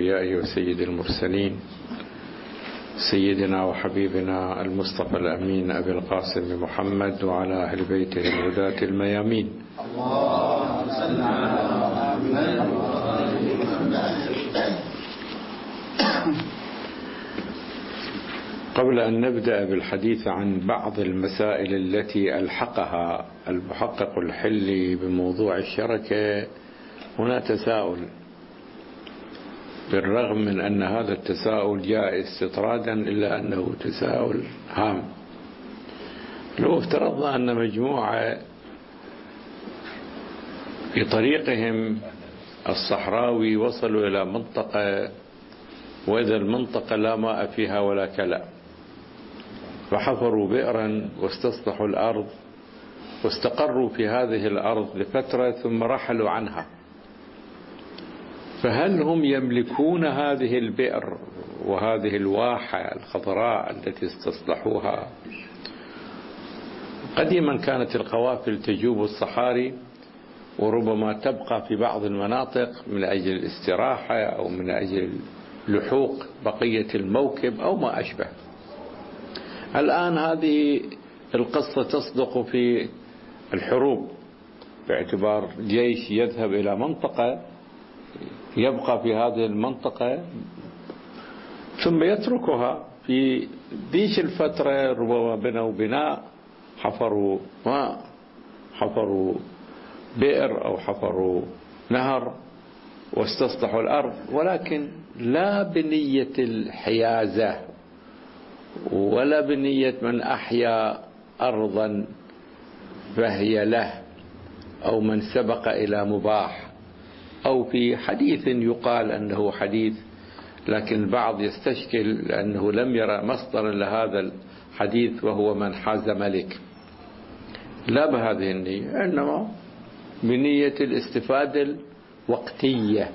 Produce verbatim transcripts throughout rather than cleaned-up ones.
الأنبياء وسيد المرسلين سيدنا وحبيبنا المصطفى الأمين أبي القاسم محمد وعلى أهل بيته الهداة الميامين. اللهم صل على محمد. قبل أن نبدأ بالحديث عن بعض المسائل التي ألحقها المحقق الحلي بموضوع الشركة، هنا تساؤل، بالرغم من أن هذا التساؤل جاء استطرادا إلا أنه تساؤل هام. لو افترضنا أن مجموعة في طريقهم الصحراوي وصلوا إلى منطقة، وإذا المنطقة لا ماء فيها ولا كلى، فحفروا بئرا واستصلحوا الأرض واستقروا في هذه الأرض لفترة ثم رحلوا عنها، فهل هم يملكون هذه البئر وهذه الواحة الخضراء التي استصلحوها؟ قديما كانت القوافل تجوب الصحاري وربما تبقى في بعض المناطق من أجل الاستراحة أو من أجل لحوق بقية الموكب أو ما أشبه. الآن هذه القصة تصدق في الحروب، باعتبار جيش يذهب إلى منطقة يبقى في هذه المنطقة ثم يتركها. في ذيك الفترة ربما بنوا بناء، حفروا ماء، حفروا بئر أو حفروا نهر واستصلحوا الأرض، ولكن لا بنية الحيازة ولا بنية من أحيا أرضا فهي له، أو من سبق إلى مباح، أو في حديث يقال أنه حديث لكن البعض يستشكل لأنه لم يرى مصدر لهذا الحديث وهو من حاز ملك. لا بهذه النية، إنما بنية الاستفادة الوقتية.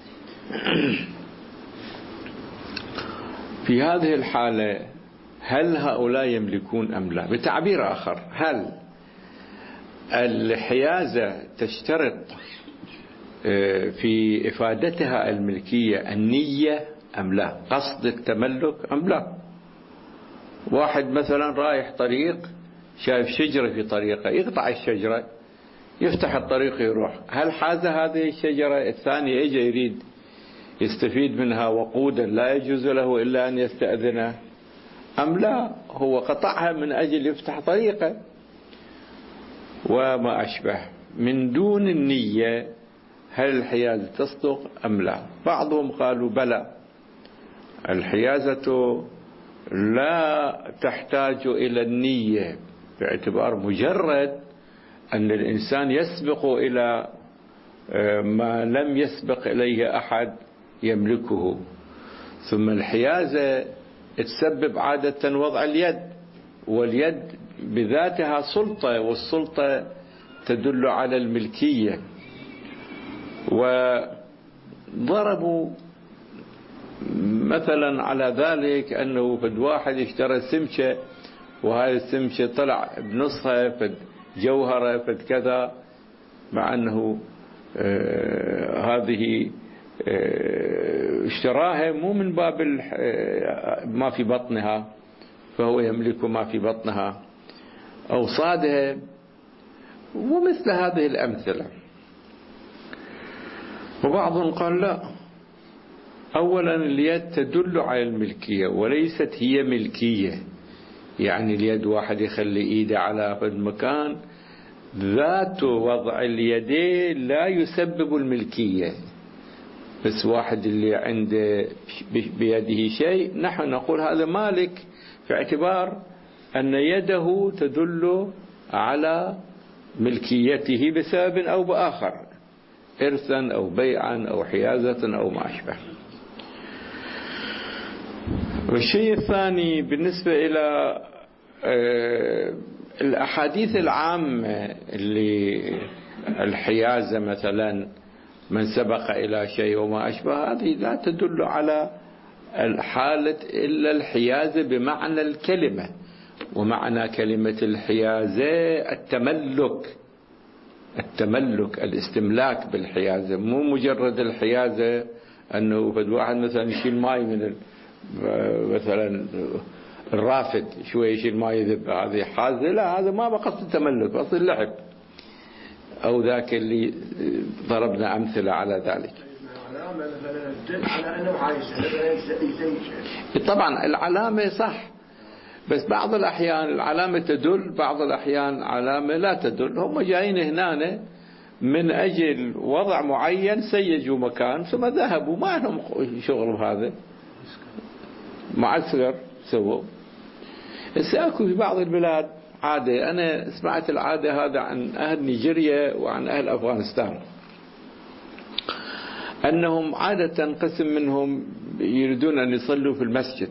في هذه الحالة هل هؤلاء يملكون أم لا؟ بتعبير آخر، هل الحيازة تشترط في إفادتها الملكية النية أم لا؟ قصد التملك أم لا؟ واحد مثلا رايح طريق شايف شجرة في طريقه، يقطع الشجرة يفتح الطريق يروح، هل حاز هذه الشجرة؟ الثاني يجي يريد يستفيد منها وقودا لا يجوز له إلا أن يستأذنه أم لا؟ هو قطعها من أجل يفتح طريقه وما أشبه. من دون النية هل الحيازة تصدق أم لا؟ بعضهم قالوا بلى، الحيازة لا تحتاج إلى النية، باعتبار مجرد أن الإنسان يسبق إلى ما لم يسبق إليه أحد يملكه. ثم الحيازة تسبب عادة وضع اليد، واليد بذاتها سلطة، والسلطة تدل على الملكية. وضربوا مثلا على ذلك أنه فد واحد اشترى سمشة، وهذه السمشة طلع بنصها فد جوهرة فد كذا، مع أنه آه هذه آه اشتراها مو من باب ما في بطنها، فهو يملك ما في بطنها، أو صادها، ومثل هذه الأمثلة. وبعضهم قال لا، أولا اليد تدل على الملكية وليست هي ملكية، يعني اليد واحد يخلي إيده على المكان، ذات وضع اليدين لا يسبب الملكية، بس واحد اللي عنده بيده شيء نحن نقول هذا مالك، في اعتبار أن يده تدل على ملكيته بسبب أو بآخر، إرثا أو بيعا أو حيازة أو ما أشبه. والشيء الثاني بالنسبة إلى الأحاديث العامة اللي الحيازة مثلا من سبق إلى شيء وما أشبه، هذه لا تدل على الحالة إلا الحيازة بمعنى الكلمة، ومعنى كلمة الحيازة التملك، التملك الاستملاك بالحيازة، مو مجرد الحيازة أنه فد واحد مثلا يشيل ماي من مثلا الرافد شوي يشيل ماي يذب، هذه حازة، لا هذا ما بقصد التملك، بقصد اللعب، أو ذاك اللي ضربنا أمثلة على ذلك. طبعا العلامة صح، بس بعض الأحيان العلامة تدل، بعض الأحيان علامة لا تدل. هم جايين هنا من أجل وضع معين، سيجوا مكان ثم ذهبوا، ما لهم شغل بهذا، معسكر سووا. سأكون في بعض البلاد عادة، أنا سمعت العادة هذا عن أهل نيجيريا وعن أهل أفغانستان، أنهم عادة قسم منهم يريدون أن يصلوا في المسجد،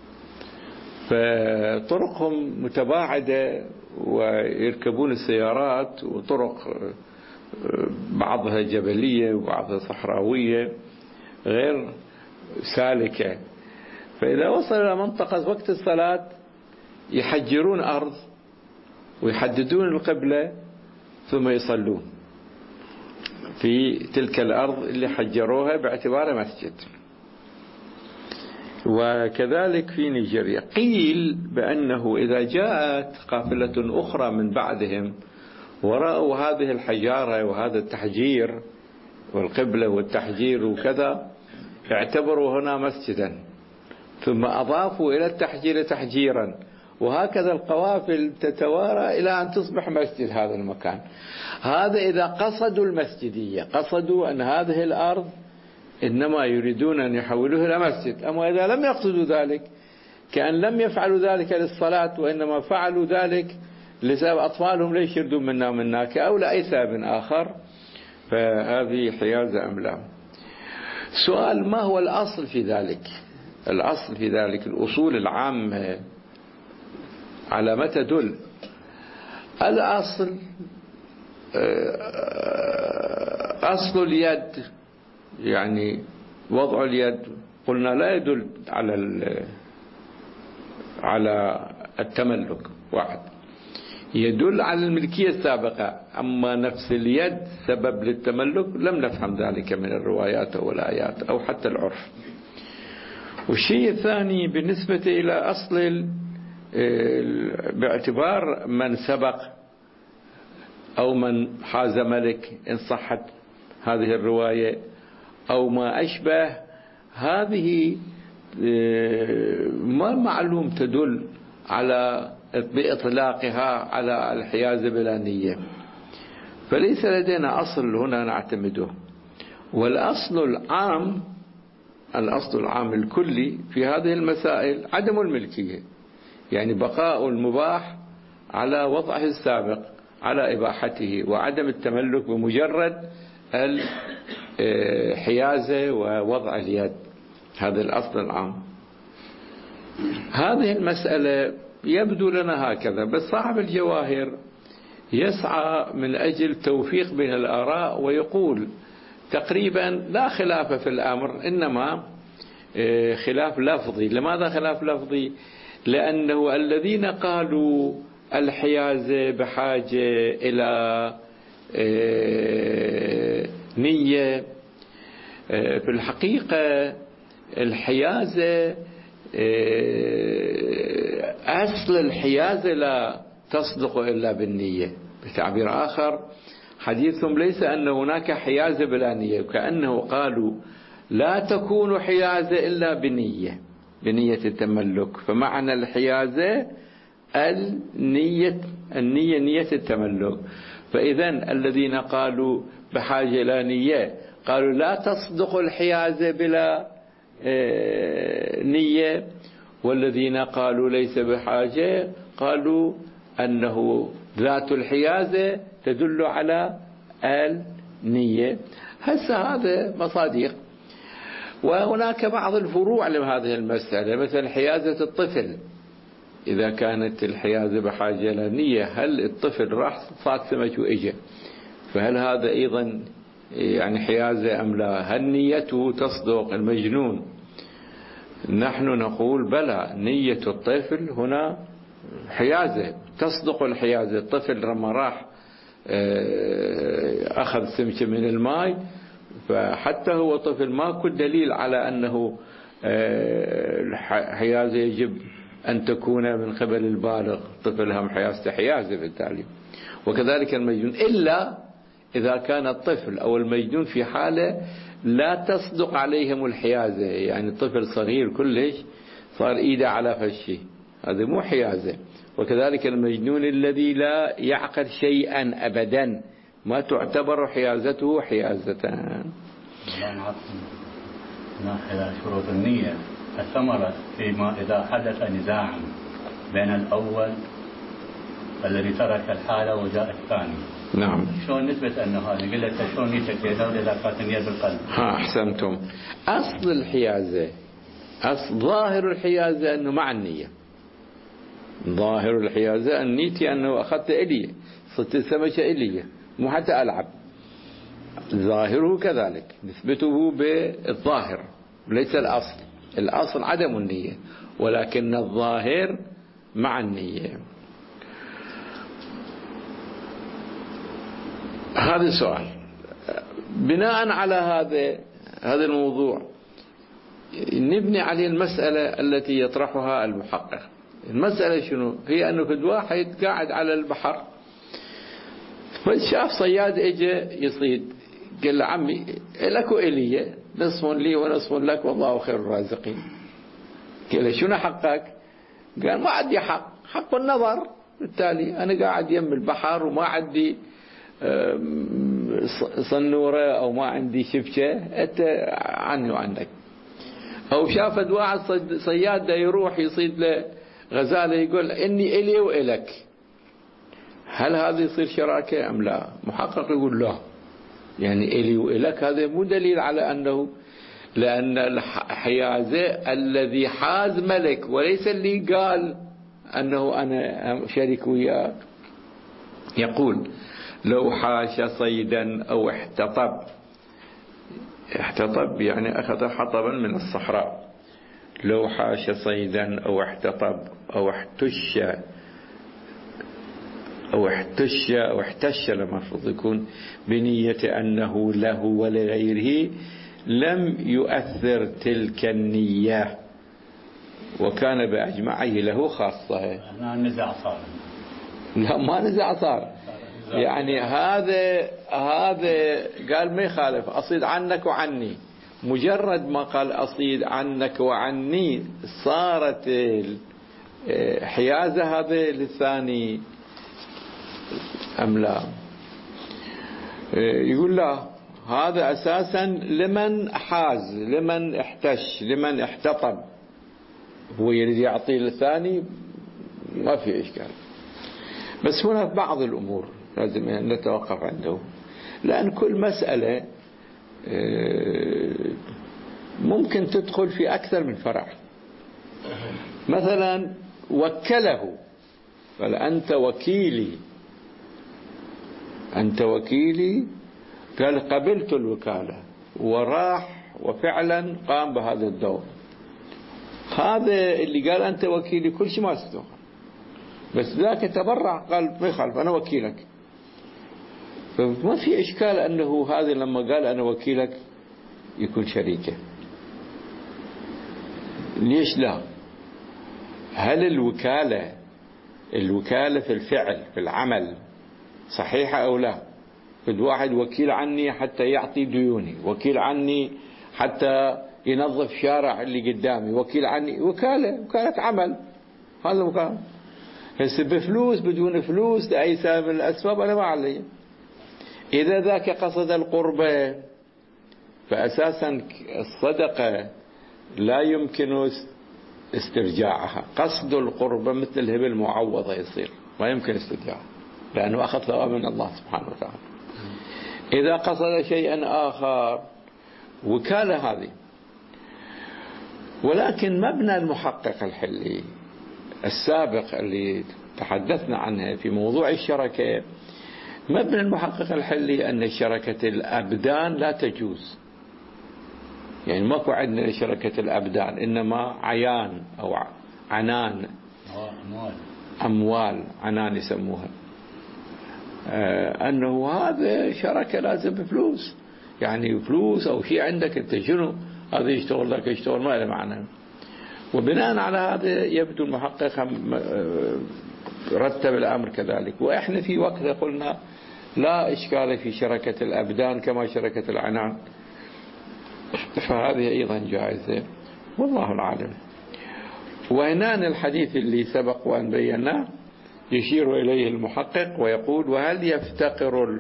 فطرقهم متباعدة ويركبون السيارات، وطرق بعضها جبلية وبعضها صحراوية غير سالكة. فإذا وصل إلى منطقة وقت الصلاة يحجرون أرض ويحددون القبلة ثم يصلون في تلك الأرض اللي حجروها باعتبارها مسجد. وكذلك في نيجيريا قيل بأنه إذا جاءت قافلة أخرى من بعدهم ورأوا هذه الحجارة وهذا التحجير والقبلة والتحجير وكذا، اعتبروا هنا مسجدا، ثم أضافوا إلى التحجير تحجيرا، وهكذا القوافل تتوارى إلى أن تصبح مسجد هذا المكان. هذا إذا قصدوا المسجدية، قصدوا أن هذه الأرض إنما يريدون أن يحولوها إلى مسجد. أما إذا لم يقصدوا ذلك، كأن لم يفعلوا ذلك للصلاة، وإنما فعلوا ذلك لسبب أطفالهم ليش يردون منا ومناك أو لأي سبب آخر، فهذه حيازة أم لا؟ سؤال: ما هو الأصل في ذلك؟ الأصل في ذلك، الأصول العامة على ما تدل. الأصل أصل اليد، يعني وضع اليد قلنا لا يدل على على التملك، واحد يدل على الملكية السابقة. أما نفس اليد سبب للتملك لم نفهم ذلك من الروايات أو الآيات أو حتى العرف. والشيء الثاني بالنسبة إلى أصل باعتبار من سبق أو من حاز ملك إن صحت هذه الرواية أو ما أشبه، هذه ما معلوم تدل على بإطلاقها على الحيازة بلا نية، فليس لدينا أصل هنا نعتمده. والأصل العام، الأصل العام الكلي في هذه المسائل عدم الملكية، يعني بقاء المباح على وضعه السابق على إباحته، وعدم التملك بمجرد الحيازة ووضع اليد. هذا الأصل العام. هذه المسألة يبدو لنا هكذا، بس صاحب الجواهر يسعى من أجل توفيق بين الآراء ويقول تقريبا لا خلاف في الأمر، إنما خلاف لفظي. لماذا خلاف لفظي؟ لأنه الذين قالوا الحيازة بحاجة إلى نية، في الحقيقة الحيازة أصل الحيازة لا تصدق إلا بالنية. بتعبير آخر، حديثهم ليس أن هناك حيازة بلا نية، وكأنه قالوا لا تكون حيازة إلا بنية، بنية التملك. فمعنى الحيازة النية، النية نية التملك. فإذا الذين قالوا بحاجة إلى نية قالوا لا تصدق الحيازة بلا نية، والذين قالوا ليس بحاجة قالوا أنه ذات الحيازة تدل على النية. هسه هذا مصادق. وهناك بعض الفروع لهذه المسألة، مثل حيازة الطفل، إذا كانت الحيازة بحاجة إلى نية، هل الطفل راح صاد سمك وإجا، فهل هذا أيضا يعني حيازة أم لا؟ هل نيته تصدق المجنون؟ نحن نقول بلى، نية الطفل هنا حيازة، تصدق الحيازة. الطفل لما راح أخذ سمكة من الماء فحتى هو طفل ماكو دليل على أنه الحيازة يجب أن تكون من قبل البالغ، طفل هم حيازته حيازة بالتالي. وكذلك المجنون، إلا إذا كان الطفل أو المجنون في حالة لا تصدق عليهم الحيازة، يعني الطفل صغير كلش صار إيده على فشي، هذا مو حيازة. وكذلك المجنون الذي لا يعقل شيئا أبدا ما تعتبر حيازته حيازة. ناحية شروط النية الثمرة فيما إذا حدث نزاع بين الأول الذي ترك الحالة وجاء الثاني. نعم. شلون نثبت أنه هذا؟ قلت شلون نيتك يا دولة إذا كانت النية بالقلب؟ ها أحسنتم. أصل الحيازة، أصل ظاهر الحيازة أنه مع النية. ظاهر الحيازة أن نيتي أنه أخذت إلي، صرت السمكة إلي، مو حتى ألعب. ظاهره كذلك نثبته بالظاهر ليس الأصل. الأصل عدم النية، ولكن الظاهر مع النية. هذا السؤال. بناء على هذا هذا الموضوع نبني عليه المسألة التي يطرحها المحقق. المسألة شنو هي؟ أنه كل واحد قاعد على البحر فشاف صياد اجى يصيد، قال له عمي لك وإلي نصف لي ونصف لك والله خير الرازقين. قال له شنو حقك؟ قال ما عندي حق، حق النظر، بالتالي أنا قاعد يم البحر وما عندي صنورة أو ما عندي شبكة، أنت عني وعنك. أو شافت واحد صياد دا يروح يصيد له غزالة يقول إني إلي وإلك، هل هذا يصير شراكة أم لا؟ محقق يقول لا، يعني إلي وإلك هذا مو دليل على أنه، لأن الحيازة الذي حاز ملك وليس اللي قال أنه أنا شريك وياك. يقول لو حاش صيدا أو احتطب، احتطب يعني أخذ حطبا من الصحراء، لو حاش صيدا أو احتطب أو احتش أو احتش أو احتش لما المفروض يكون بنية أنه له ولغيره لم يؤثر تلك النية، وكان بأجمعه له خاصة. نزع صار؟ لا ما نزع صار، يعني هذا هذا قال ما يخالف أصيد عنك وعني، مجرد ما قال أصيد عنك وعني صارت الحيازة هذا للثاني أم لا؟ يقول لا، هذا أساسا لمن حاز، لمن احتش، لمن احتطب، هو يريد يعطي للثاني، ما في إشكال. بس هنا بعض الأمور لازم نتوقف عنده، لأن كل مسألة ممكن تدخل في أكثر من فرع. مثلا وكله، قال أنت وكيلي، أنت وكيلي، قال قبلت الوكالة وراح وفعلا قام بهذا الدور. هذا اللي قال أنت وكيلي كل شيء ما استوى، بس ذاك تبرع قال ما يخالف أنا وكيلك، فما في إشكال أنه هذا لما قال أنا وكيلك يكون شريكه. ليش لا؟ هل الوكالة الوكالة في الفعل في العمل صحيحة أو لا؟ فد واحد وكيل عني حتى يعطي ديوني، وكيل عني حتى ينظف شارع اللي قدامي، وكيل عني، وكالة وكالة عمل، هذا وكالة. هسه بفلوس بدون فلوس لأي سبب من الأسباب أنا ما علي. إذا ذاك قصد القربة فأساسا الصدقة لا يمكن استرجاعها. قصد القربة مثل الهبة المعوضة يصير ما يمكن استرجاعها، لأنه أخذ ثواب من الله سبحانه وتعالى. إذا قصد شيئا آخر وكالة هذه. ولكن مبنى المحقق الحلي السابق اللي تحدثنا عنه في موضوع الشركة، مبنى المحقق الحلي أن شركة الأبدان لا تجوز، يعني ماكو عندنا شركة الأبدان، إنما عيان أو عنان، أموال أموال عنان يسموها، آه أنه هذا شركة لازم بفلوس، يعني فلوس أو شيء عندك أنت شنو هذا يشتغل لك يشتغل ما له معنى. وبناء على هذا يبدو المحقق رتب الأمر كذلك. وإحنا في وقت قلنا لا إشكال في شركة الأبدان كما شركة العنان، فهذه أيضا جائزة والله العالم. وهنا الحديث اللي سبق وأن بيناه يشير إليه المحقق ويقول: وهل يفتقر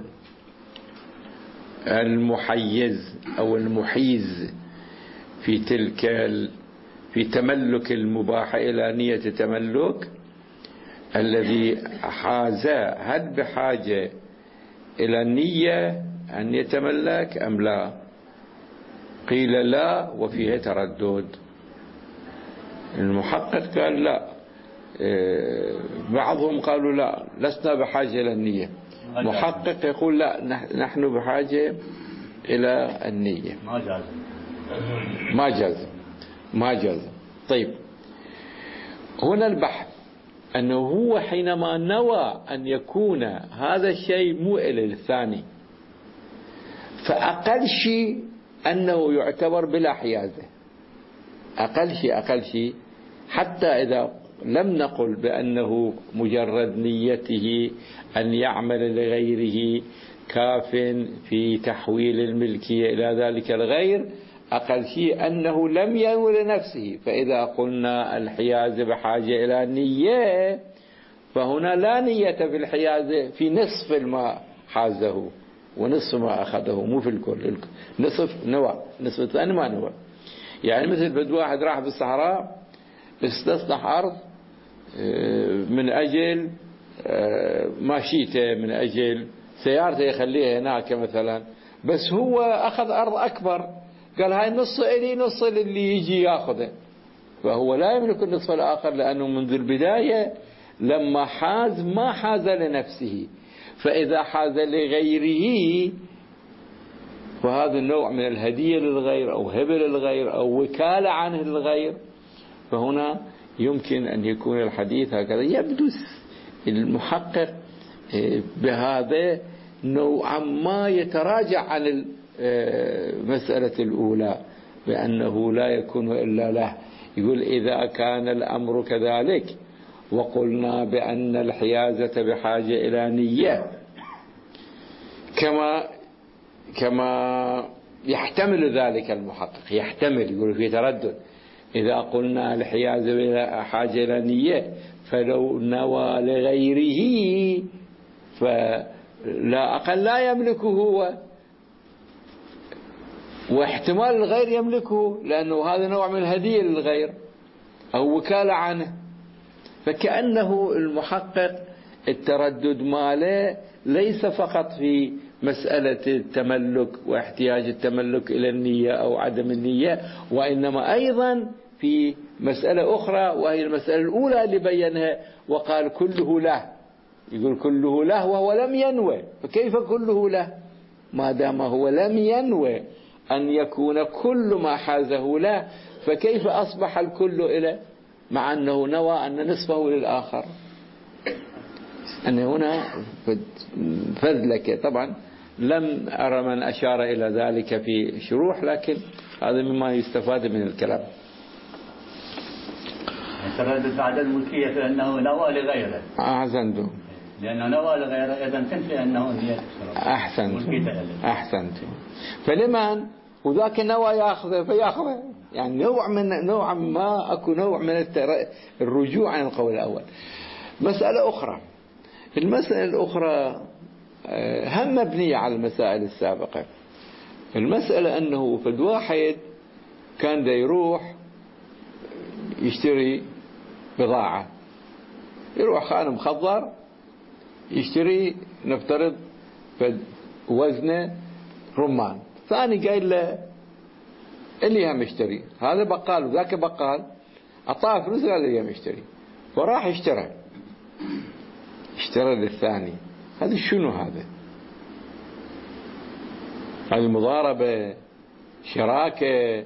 المحيز أو المحيز في تلك في تملك المباح إلى نية تملك الذي حازا، هل بحاجة إلى النية أن يتملك أم لا؟ قيل لا وفيه تردد. المحقق قال لا، بعضهم قالوا لا لسنا بحاجة إلى النية. محقق يقول لا نحن بحاجة إلى النية. ما جاز ما جاز ما جاز. طيب هنا البحث أنه هو حينما نوى أن يكون هذا الشيء مؤل للثاني، فأقل شيء أنه يعتبر بلا حيازة، أقل شيء أقل شيء حتى إذا لم نقل بأنه مجرد نيته أن يعمل لغيره كاف في تحويل الملكية إلى ذلك الغير، أقل شيء أنه لم ينوي لنفسه. فإذا قلنا الحيازة بحاجة إلى نية، فهنا لا نية في الحيازة في نصف ما حازه ونصف ما أخذه، مو في الكل. نصف نوى، نصف الثاني ما نوى. يعني مثل بد واحد راح بالصحراء استصلح أرض من أجل ماشيته، من أجل سيارته يخليها هناك مثلا، بس هو أخذ أرض أكبر، قال هاي نص إلي نص اللي يجي يأخذه، فهو لا يملك النصف الآخر، لأنه منذ البداية لما حاز ما حاز لنفسه. فإذا حاز لغيره فهذا النوع من الهدية للغير أو هبة للغير أو وكالة عنه للغير، فهنا يمكن أن يكون الحديث هكذا. يبدو المحقق بهذا نوعا ما يتراجع عن المسألة الأولى بأنه لا يكون إلا له. يقول إذا كان الأمر كذلك وقلنا بأن الحيازة بحاجة إلى نية كما كما يحتمل ذلك المحقق، يحتمل، يقول في تردد، إذا قلنا الحيازة بحاجة إلى نية فلو نوى لغيره فلا أقل لا يملكه هو، واحتمال الغير يملكه لأنه هذا نوع من الهدية للغير أو وكالة عنه. فكأنه المحقق التردد ماله ليس فقط في مسألة التملك واحتياج التملك إلى النية أو عدم النية، وإنما أيضا في مسألة أخرى وهي المسألة الأولى اللي بينها وقال كله له. يقول كله له وهو لم ينوي، فكيف كله له ما دام هو لم ينوي أن يكون كل ما حازه له، فكيف أصبح الكل إله مع أنه نوى أن نصفه للآخر؟ أن هنا فذلك. طبعا لم أرى من أشار إلى ذلك في شروح، لكن هذا مما يستفاد من الكلام. تردد بعد الملكية لأنه نوى لغيره. أحسنت. لأنه نوى لغيره إذا تنفي أنه نية. أحسنت أحسنت. فلمن وذاك نوى يأخذه فيأخذه، يعني نوع من نوع ما أكو نوع من الرجوع عن القول الأول. مسألة أخرى، المسألة الأخرى هم مبنية على المسائل السابقة. المسألة أنه فد واحد كان دا يروح يشتري بضاعة، يروح خان مخضر يشتري نفترض فد وزنه رمان، ثاني قايل له اللي هم يشتري، هذا بقال وذاك بقال، أعطاه فلوس قال اللي هم يشتري، فراح اشترى اشترى للثاني. هذا شنو هذا؟ هذه مضاربة، شراكة.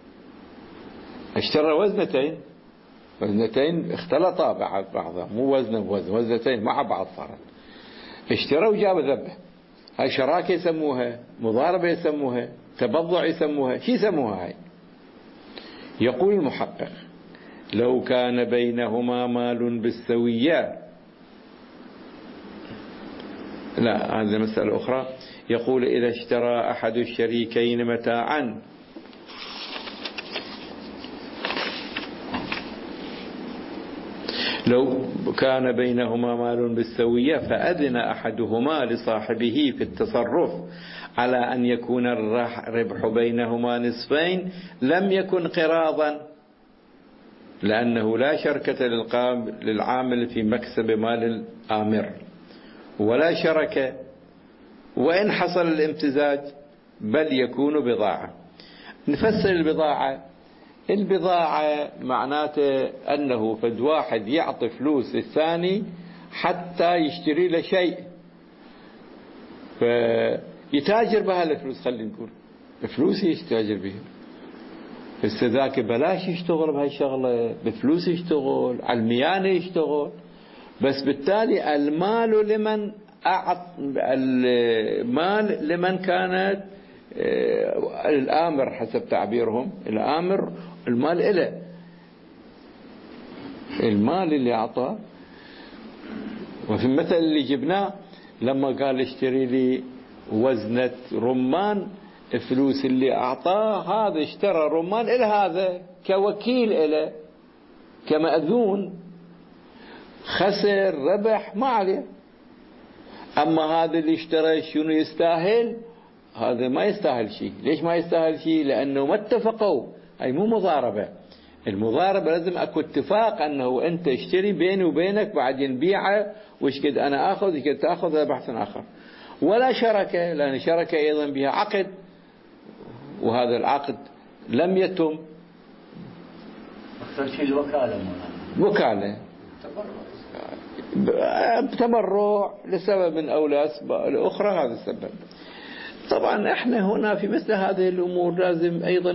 اشترى وزنتين، وزنتين اختلطا بعض بعضها، مو وزن بوزن، وزنتين مع بعض صارت. اشترى وجاب ذبه، هاي شراكة يسموها، مضاربة يسموها، تبضع يسموها، شو يسموها هاي؟ يقول المحقق: لو كان بينهما مال بالسوية، لا هذه مسألة أخرى. يقول: إذا اشترى أحد الشريكين متاعا لو كان بينهما مال بالسوية فأذن أحدهما لصاحبه في التصرف على أن يكون الربح بينهما نصفين لم يكن قراضا، لأنه لا شركة للعامل في مكسب مال الآمر ولا شركة، وإن حصل الامتزاج بل يكون بضاعة. نفسر البضاعة. البضاعة معناته أنه فد واحد يعطي فلوس للثاني حتى يشتري له شيء فيتاجر بها الفلوس، خلينا نقول بفلوس يتاجر بها. بس ذاك بلاش يشتغل بهاي الشغلة، بفلوس يشتغل، على الميانة يشتغل، بس بالتالي المال لمن أعط المال لمن كانت الآمر حسب تعبيرهم، الآمر المال إله، المال اللي أعطاه. وفي المثل اللي جبناه لما قال اشتري لي وزنة رمان، الفلوس اللي أعطاه هذا اشترى رمان إلى هذا كوكيل إله كمأذون، خسر ربح ما عليه. أما هذا اللي اشترى شنو يستاهل؟ هذا ما يستاهل شيء. ليش ما يستاهل شيء؟ لأنه ما اتفقوا، هاي مو مضاربة. المضاربة لازم أكو اتفاق أنه أنت اشتري بيني وبينك بعدين بيعه، وش قد أنا أخذ وش قد تأخذ، هذا بحث آخر. ولا شركة، لأن الشركة أيضا بها عقد، وهذا العقد لم يتم. أكثر شيء الوكالة مولانا، وكالة تبرع لسبب أو لأسباب الأخرى، هذا السبب. طبعا احنا هنا في مثل هذه الأمور لازم أيضا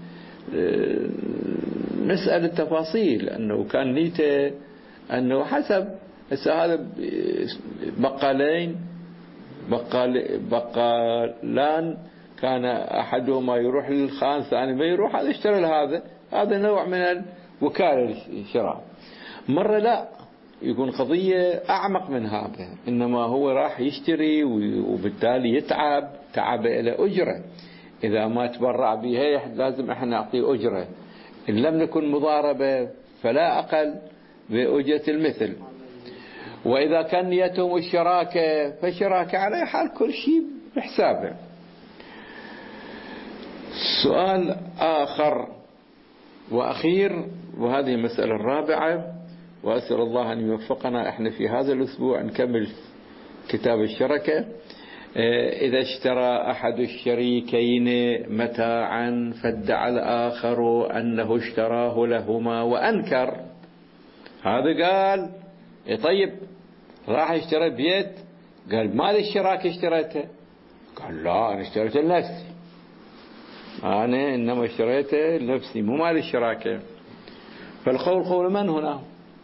نسأل التفاصيل، أنه كان نيته أنه حسب هذا بقالين بقال بقالان كان أحدهما يروح للخان ثاني ما يروح، هذا اشترى لهذا، هذا نوع من الوكالة الشراء. مرة لا يكون قضية أعمق من هذا، إنما هو راح يشتري وبالتالي يتعب تعب إلى أجرة، إذا ما تبرع بها لازم احنا نعطيه أجرة، إن لم نكن مضاربة فلا أقل بأجرة المثل. وإذا كان نيتهم الشراكة فالشراكة على حال كل شيء بحسابه. سؤال آخر وأخير، وهذه المسألة الرابعة، وأسأل الله أن يوفقنا احنا في هذا الأسبوع نكمل كتاب الشركة. إذا اشترى أحد الشريكين متاعا فادعى الآخر أنه اشتراه لهما وأنكر، هذا قال طيب راح اشترى بيت، قال مال الشراكة اشتريته، قال لا أنا اشتريته لنفسي، أنا إنما اشتريته لنفسي مو مال الشراكة. فالقول قول من هنا؟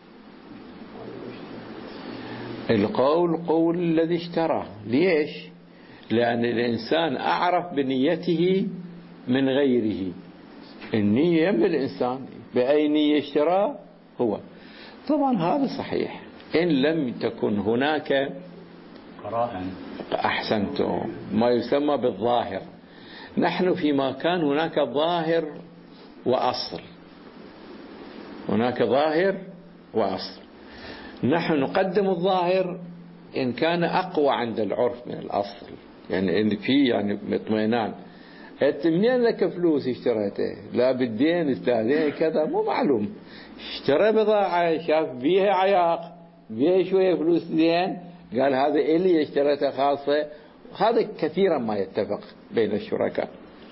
القول قول الذي اشترى. ليش؟ لأن الإنسان أعرف بنيته من غيره، النية من الإنسان بأي نية اشترى هو. طبعا هذا صحيح إن لم تكن هناك قرائن، أحسنتم، ما يسمى بالظاهر. نحن في مكان هناك ظاهر وأصل، هناك ظاهر وأصل، نحن نقدم الظاهر إن كان أقوى عند العرف من الأصل، يعني إن في يعني اطمئنان. أنت منين لك فلوس اشتريته؟ لا بالدين استاذين كذا، مو معلوم، اشترى بضاعة شاف بيها عياق، بيها شوية فلوس زين، قال هذا إلي اشتريته خاصة. هذا كثيرا ما يتفق بين الشركاء.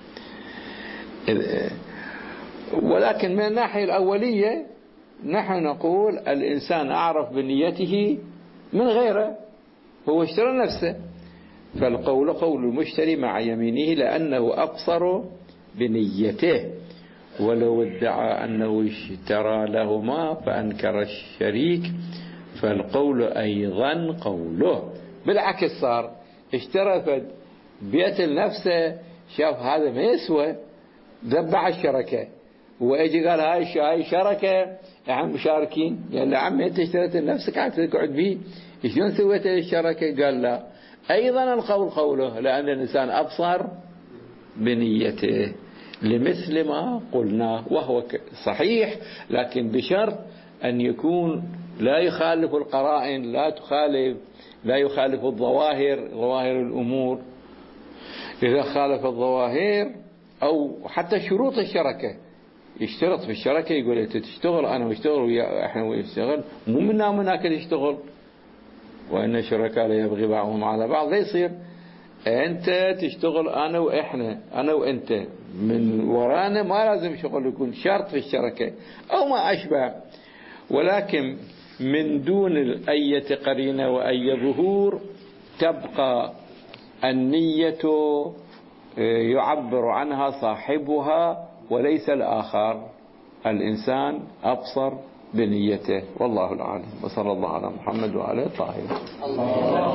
ولكن من الناحية الأولية نحن نقول الإنسان أعرف بنيته من غيره، هو اشترى نفسه، فالقول قول المشتري مع يمينه لأنه أبصر بنيته، ولو ادعى أنه اشترى لهما فأنكر الشريك فالقول أيضا قوله. بالعكس صار اشترى بيت لنفسه، شاف هذا ما يسوى، ذبح الشركة، واجي قال هاي هاي شركة احنا مشاركين. قال له عمي انت اشتريت لنفسك عم تقعد به، شلون سويت الشركة؟ قال لا، ايضا القول قوله، لان الانسان ابصر بنيته لمثل ما قلنا، وهو صحيح، لكن بشرط ان يكون لا يخالف القرائن، لا تخالف لا يخالف الظواهر، ظواهر الامور. اذا خالف الظواهر او حتى شروط الشركة، يشترط في الشركة يقول انت تشتغل انا واشتغل ويا احنا ونشتغل، مو منا ومناك يشتغل، وان الشركاء لا يبغي بعضهم على بعض. لا يصير انت تشتغل انا واحنا، انا وانت، من ورانا ما لازم شغل يكون شرط في الشركة او ما اشبه. ولكن من دون اي قرينة واي ظهور تبقى النية يعبر عنها صاحبها وليس الآخر. الإنسان أبصر بنيته، والله العالم. وصلى الله على محمد وعلى طاهر.